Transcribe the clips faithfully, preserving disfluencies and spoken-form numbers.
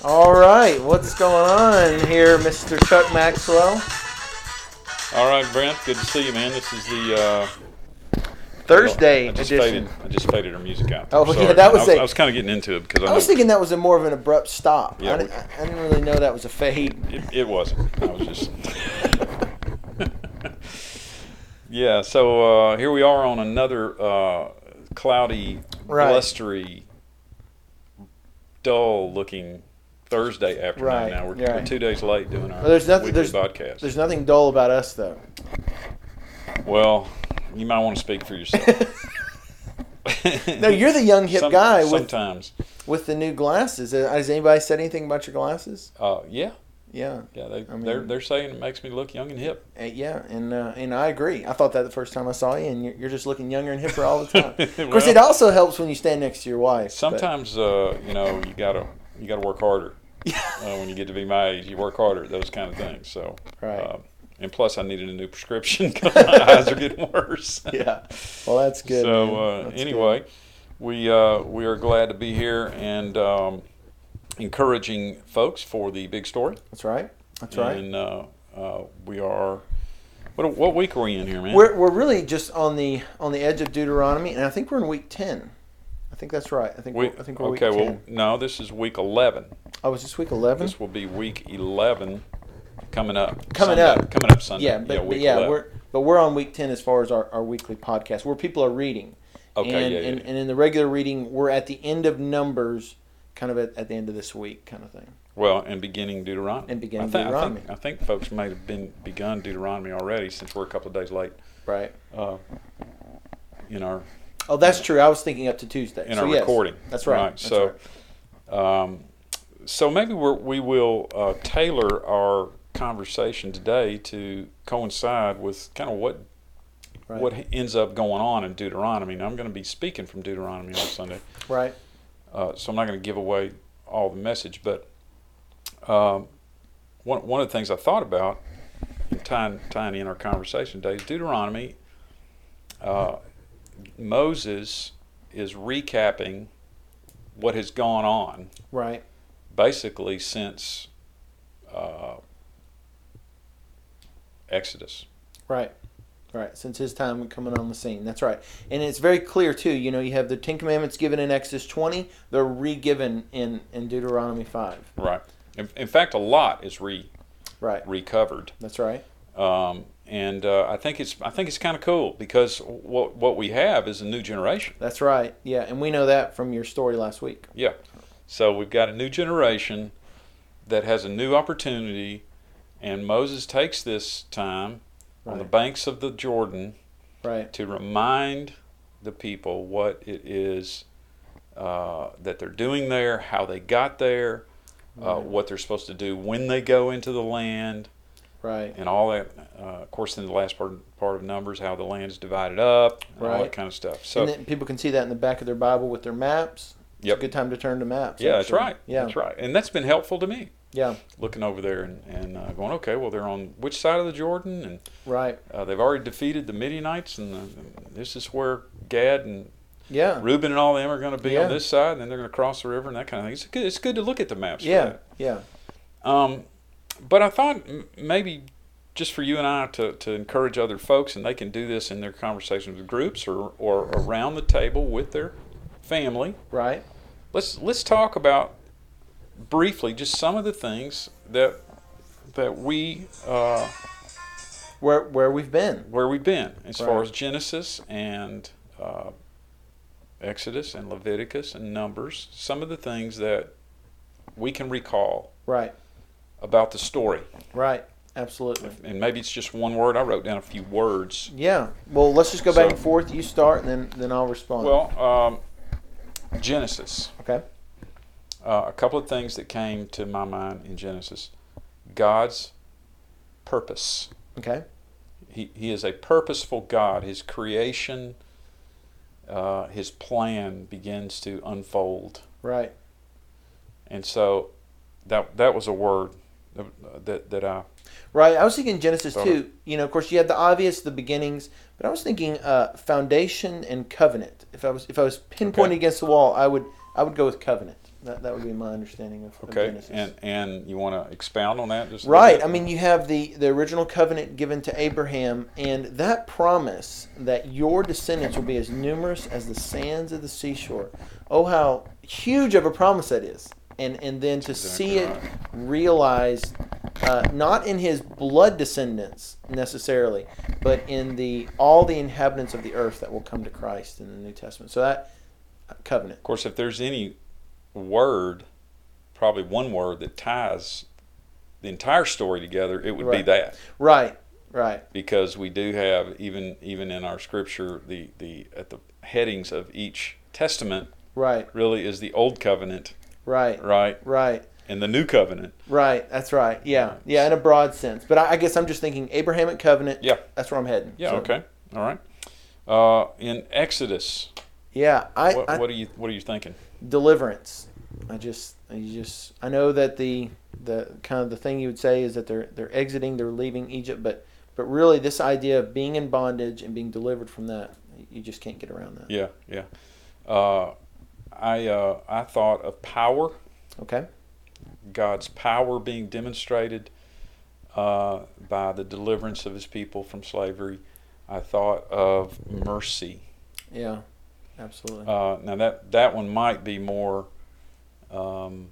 All right, what's going on here, Mister Chuck Maxwell? All right, Brent, good to see you, man. This is the uh, Thursday I just edition. Faded, I just faded our music out. There. Oh, Sorry. yeah, that was I was, a- I was kind of getting into it because I, I was know thinking that was a more of an abrupt stop. Yeah, I, didn't, I didn't really know that was a fade. it, it wasn't. I was just. Yeah, so uh, here we are on another uh, cloudy, Right. blustery, dull-looking Thursday afternoon. Right, Now we're, right. we're two days late doing our Well, there's nothing- weekly there's- podcast. There's nothing dull about us, though. Well, you might want to speak for yourself. No, you're the young hip Some- guy with Sometimes, with the new glasses. Uh, Has anybody said anything about your glasses? uh, yeah, Yeah, yeah. They I mean- they're they're saying it makes me look young and hip. Uh, yeah, and uh, and I agree. I thought that the first time I saw you, and you're, you're just looking younger and hipper all the time. Of course, Well, it also helps when you stand next to your wife. but- Sometimes, uh, you know, you gotta you gotta work harder. uh, when you get to be my age, you work harder at those kind of things. So, Right. uh, and plus, I needed a new prescription because my eyes are getting worse. Yeah. Well, that's good. So, man. uh, That's anyway, we uh, we are glad to be here and um, encouraging folks for the big story. good. That's right. That's right. And uh, uh, we are. What what week are we in here, man? We're we're really just on the on the edge of Deuteronomy, and I think we're in week ten. I think that's right. I think Week- we're, I think we're okay. week Well, ten. no, this is week eleven. Oh, was this week eleven? This will be week eleven coming up. Coming Sunday. up. Coming up Sunday. Yeah, but, but week yeah, eleven. we're but we're on week ten as far as our, our weekly podcast, where people are reading. Okay, and, yeah, yeah, and, yeah. and in the regular reading, we're at the end of Numbers, kind of at, at the end of this week, kind of thing. Well, and beginning Deuteronomy. And beginning I think, Deuteronomy. I think, I think folks may have been begun Deuteronomy already since we're a couple of days late Right. uh, in our Oh, that's true. I was thinking up to Tuesday. in so our yes, recording. That's right. That's so, right. Um, so maybe we're, we will uh, tailor our conversation today to coincide with kind of what Right. what ends up going on in Deuteronomy. Now, I'm going to be speaking from Deuteronomy on Sunday. Right. Uh, so I'm not going to give away all the message, but um, one one of the things I thought about in tying tying in our conversation today is Deuteronomy. Uh, Moses is recapping what has gone on Right. basically since uh, Exodus. Right. Right. Since his time coming on the scene. That's right. And it's very clear, too. You know, you have the Ten Commandments given in Exodus twenty. They're re-given in, in Deuteronomy five. Right. In, in fact, a lot is re Right. recovered. That's right. Um, and uh, I think it's I think it's kind of cool because what what we have is a new generation. That's right. Yeah. And we know that from your story last week. Yeah. So we've got a new generation that has a new opportunity, and Moses takes this time on the Right. banks of the Jordan Right. to remind the people what it is uh, that they're doing there, how they got there, uh, Right. what they're supposed to do when they go into the land, Right. and all that. Uh, of course, in the last part part of Numbers, how the land is divided up, and all Right. that kind of stuff. So and then people can see that in the back of their Bible with their maps. It's Yep. a good time to turn to maps. yeah, that's actually. right. Yeah. That's right, and that's been helpful to me. Yeah. Looking over there and, and uh, going, okay, well, they're on which side of the Jordan, and Right. uh, they've already defeated the Midianites, and the, this is where Gad and Yeah. Reuben and all them are going to be Yeah. on this side, and then they're going to cross the river and that kind of thing. It's good. It's good to look at the maps. for Yeah. that. Yeah. Um, but I thought m- maybe just for you and I to, to encourage other folks, and they can do this in their conversations with groups or, or around the table with their family. Right. Let's let's talk about briefly just some of the things that that we uh, Where where we've been. where we've been as far Right. as Genesis and uh, Exodus and Leviticus and Numbers. Some of the things that we can recall Right. about the story. Right. Absolutely. And maybe it's just one word. I wrote down a few words. Yeah. Well, let's just go back So- and forth. You start, and then then I'll respond. Well, um, Genesis. Okay. Uh, a couple of things that came to my mind in Genesis. God's purpose. Okay. He, he is a purposeful God. His creation, uh, His plan begins to unfold. Right. And so that that was a word that, that, that I... Right. I was thinking Genesis Thought two. You know, of course, you had the obvious, the beginnings, but I was thinking uh, foundation and covenant. If I was if I was pinpointing Okay. against the wall, I would I would go with covenant That that would be my understanding of, of Okay, Genesis. and and you want to expound on that just a Right. little I bit? mean, you have the, the original covenant given to Abraham, and that promise that your descendants will be as numerous as the sands of the seashore. Oh, how huge of a promise that is. And and then to Exactly see it right. realized, uh, not in his blood descendants necessarily, but in the all the inhabitants of the earth that will come to Christ in the New Testament. So that uh, covenant. Of course, if there's any word, probably one word that ties the entire story together, it would be Right. that. Right. Right. Because we do have, even even in our scripture, the, the at the headings of each testament Right. really is the old covenant, Right. right, Right. and the new covenant. Right, that's right. Yeah, Right. yeah, in a broad sense. But I, I guess I'm just thinking Abrahamic covenant. Yeah. That's where I'm heading. Yeah. So, Okay. All right. Uh, in Exodus, Yeah, I, what, I what are you what are you thinking? deliverance. I just, I just, I know that the the kind of the thing you would say is that they're they're exiting, they're leaving Egypt, but but really this idea of being in bondage and being delivered from that, you just can't get around that. Yeah. Yeah. Uh, I uh, I thought of power. Okay. God's power being demonstrated uh, by the deliverance of His people from slavery. I thought of mercy. Yeah. Absolutely. Uh, now that that one might be more, um,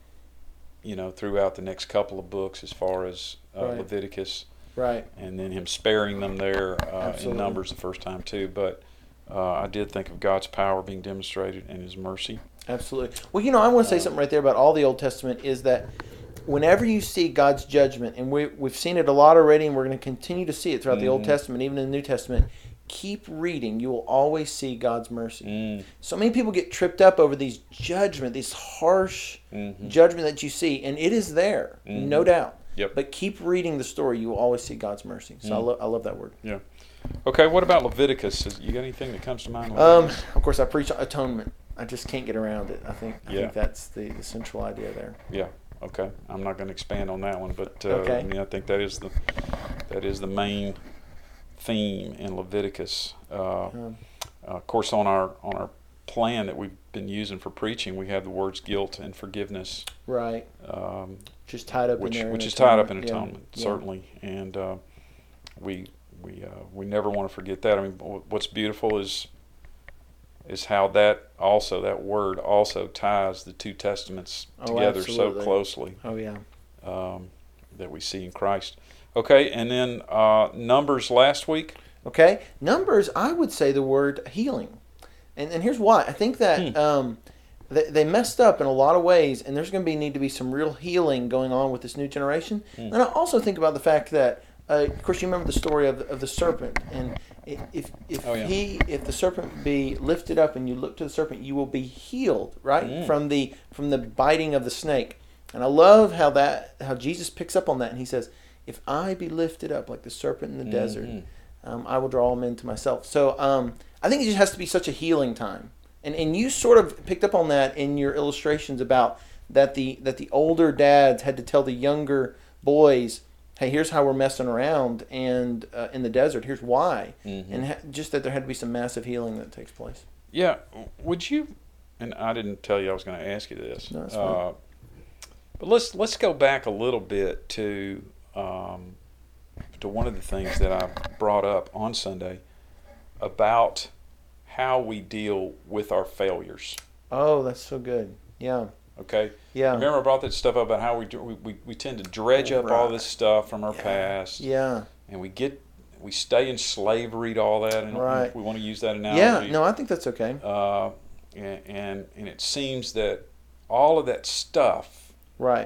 you know, throughout the next couple of books, as far as uh, Right. Leviticus, right. and then Him sparing them there uh, in Absolutely. Numbers the first time too. But uh, I did think of God's power being demonstrated and His mercy. Absolutely. Well, you know, I want to say something right there about all the Old Testament is that whenever you see God's judgment, and we, we've seen it a lot already, and we're going to continue to see it throughout the Old Mhm. Testament, even in the New Testament, keep reading. You will always see God's mercy. Mm. So many people get tripped up over these judgment, these harsh Mhm. judgment that you see, and it is there, Mhm. no doubt. Yep. But keep reading the story. You will always see God's mercy. So I, Mm. lo- I love that word. Okay, what about Leviticus? Is- You got anything that comes to mind? Um, of course, I preach atonement. I just can't get around it. I think I Yeah. think that's the, the central idea there. Yeah. Okay. I'm not going to expand on that one, but uh, Okay. I mean, I think that is the that is the main theme in Leviticus. Uh, Um, of course, on our on our plan that we've been using for preaching, we have the words guilt and forgiveness, right. um, Just tied up which in there. which in is tied up in atonement. Yeah. atonement, Yeah. certainly, and uh, we we uh, we never want to forget that. I mean, wh- what's beautiful is is how that also that word also ties the two testaments Oh, together so absolutely. closely. Oh yeah. Um, that we see in Christ. Okay, and then uh, Numbers last week. Okay. Numbers, I would say the word healing. And and here's why. I think that Hmm. um, they, they messed up in a lot of ways, and there's going to be need to be some real healing going on with this new generation. Hmm. And I also think about the fact that, uh, of course, you remember the story of the, of the serpent, and i- if if Oh, yeah. he if the serpent be lifted up and you look to the serpent, you will be healed, right, Mm. from the from the biting of the snake. And I love how that how Jesus picks up on that, and he says, "If I be lifted up like the serpent in the desert, Mhm. um, I will draw all men to myself." So um, I think it just has to be such a healing time, and and you sort of picked up on that in your illustrations about that the that the older dads had to tell the younger boys, "Hey, here's how we're messing around and uh, in the desert. Here's why," Mhm. and ha- just that there had to be some massive healing that takes place. Yeah, would you? And I didn't tell you I was going to ask you this. No, that's fine. uh, but let's let's go back a little bit to um, to one of the things that I brought up on Sunday about how we deal with our failures. Oh, that's so good. Yeah, Okay. yeah, Remember, I brought that stuff up about how we we, we, we tend to dredge up all Right. this stuff from our Yeah. past, yeah, and we get we stay in slavery to all that, and Right. we want to use that analogy. yeah. No, I think that's okay. Uh, and, and and it seems that all of that stuff, Right.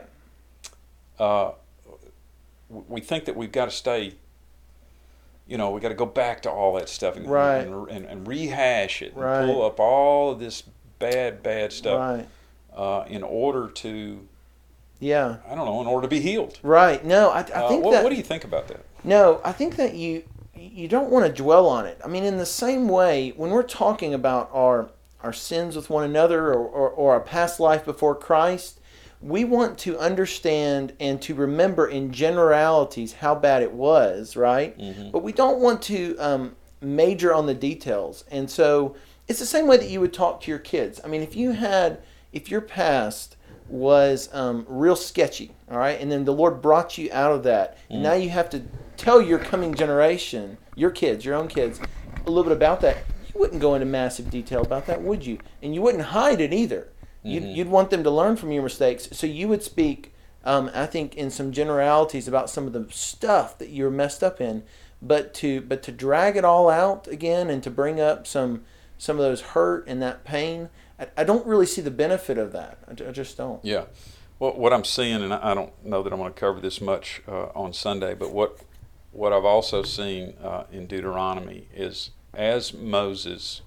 uh, w- we think that we've got to stay. You know, we got to go back to all that stuff and Right. and, and, and rehash it, Right. and pull up all of this bad, bad stuff Right. uh, in order to, Yeah. I don't know, in order to be healed. Right. No, I, I Uh, think what, that. what do you think about that? No, I think that you you don't want to dwell on it. I mean, in the same way, when we're talking about our our sins with one another or, or, or our past life before Christ, we want to understand and to remember in generalities how bad it was, right? Mhm. But we don't want to um, major on the details. And so it's the same way that you would talk to your kids. I mean, if you had if your past was um, real sketchy, all right, and then the Lord brought you out of that, and Mm. now you have to tell your coming generation, your kids, your own kids, a little bit about that, you wouldn't go into massive detail about that, would you? And you wouldn't hide it either. You'd, Mhm. you'd want them to learn from your mistakes, so you would speak, um, I think, in some generalities about some of the stuff that you're messed up in, but to but to drag it all out again and to bring up some some of those hurt and that pain, I, I don't really see the benefit of that. I, I just don't. Yeah. Well, what I'm seeing, and I don't know that I'm going to cover this much uh, on Sunday, but what what I've also seen uh, in Deuteronomy is as Moses,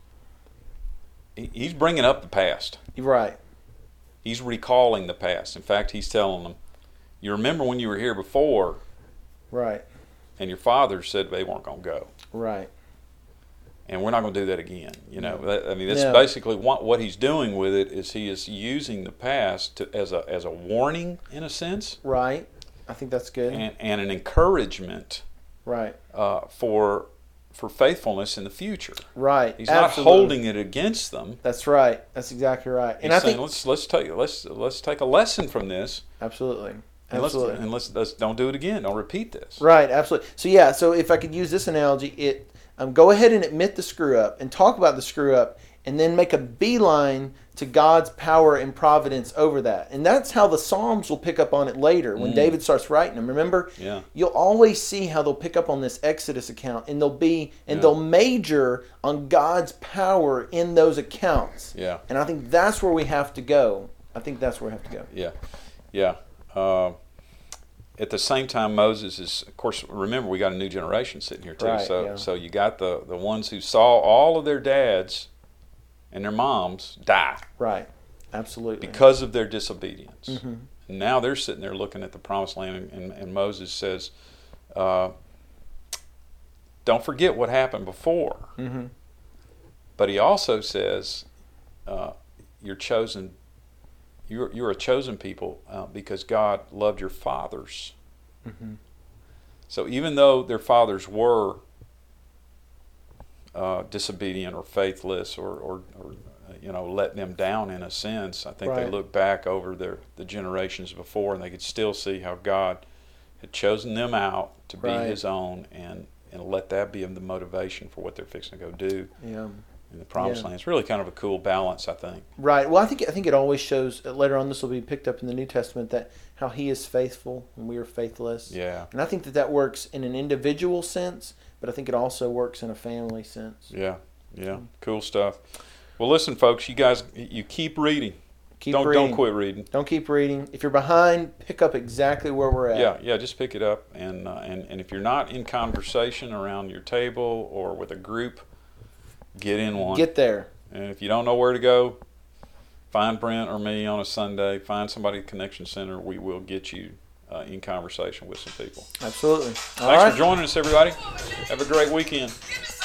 he, he's bringing up the past. You're right. He's recalling the past. In fact, he's telling them, you remember when you were here before, Right. and your father said they weren't going to go. Right. And we're not going to do that again. You know, that, I mean, that's No. basically what, what he's doing with it is he is using the past to, as a as a warning in a sense, Right. I think that's good. and, and an encouragement Right. uh, for for faithfulness in the future. Right. He's Absolutely. not holding it against them. That's right. That's exactly right. He's And I saying think let's let's take let's let's take a lesson from this, absolutely. and let's Absolutely. and let's, let's don't do it again. Don't repeat this. Right, absolutely. So yeah, so if I could use this analogy, it um, go ahead and admit the screw up and talk about the screw up, and then make a beeline to God's power and providence over that. And that's how the Psalms will pick up on it later when Mm. David starts writing them. Remember, Yeah. you'll always see how they'll pick up on this Exodus account, and they'll be and Yeah. they'll major on God's power in those accounts. Yeah. And I think that's where we have to go. I think that's where we have to go. Yeah, yeah. Uh, at the same time, Moses is, of course. Remember, we got a new generation sitting here too. Right, so, yeah. so you got the the ones who saw all of their dads and their moms die Right. Absolutely. because of their disobedience. Mhm. And now they're sitting there looking at the promised land, and, and, and Moses says, uh, "Don't forget what happened before." Mm-hmm. But he also says, uh, "You're chosen. You're you're a chosen people uh, because God loved your fathers." Mm-hmm. So even though their fathers were uh, disobedient or faithless, or, or, or uh, you know, let them down in a sense, I think they Right. look back over their the generations before, and they could still see how God had chosen them out to be Right. His own, and and let that be the motivation for what they're fixing to go do Yeah. in the promised Yeah. land. It's really kind of a cool balance, I think. Right. Well, I think I think it always shows uh, later on. This will be picked up in the New Testament that how He is faithful and we are faithless. Yeah. And I think that that works in an individual sense, but I think it also works in a family sense. Yeah, yeah, cool stuff. Well, listen, folks, you guys, you keep reading. Keep don't reading. don't quit reading. Don't keep reading. If you're behind, pick up exactly where we're at. Yeah, yeah, just pick it up, and uh, and and if you're not in conversation around your table or with a group, get in one. Get there. And if you don't know where to go, find Brent or me on a Sunday. Find somebody at Connection Center. We will get you uh, in conversation with some people. Absolutely. All Thanks right. for joining us, everybody. Have a great weekend.